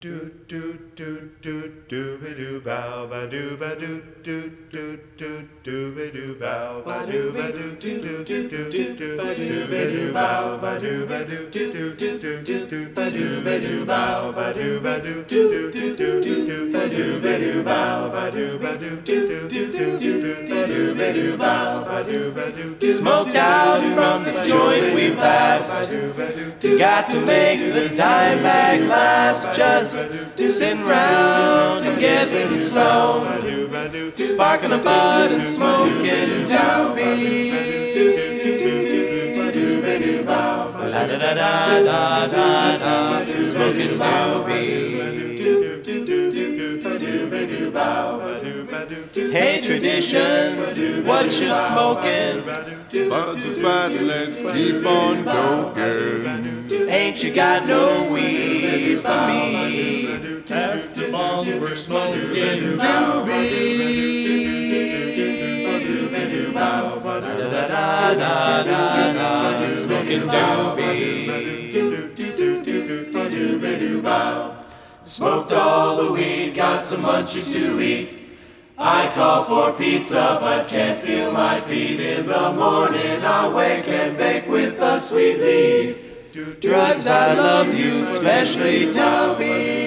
do do do do do ba do bow ba do ba do do do do do ba do bow ba do ba do do do do do do ba do ba do bow ba do ba do do do do do do ba do ba do bow ba do ba do do do do do do ba do ba do bow ba do ba do do do do do do ba do ba do bow ba do ba do. Smoked out from this joint we pass. Got to make the dime bag last. Just sitting round and getting stoned, sparking a bud and smoking doobie. La da da da da da da, smoking doobie. Hey traditions, what you smoking? Buds of fat, let's keep on going. Ain't you got no weed for me? Pass the bong, we're smoking doobie. Da da da da da da, smoking doobie. Smoked all the weed, got some munchies to eat. I call for pizza but can't feel my feet. In the morning I wake and bake with a sweet leaf. Drugs, I love you, especially doobie.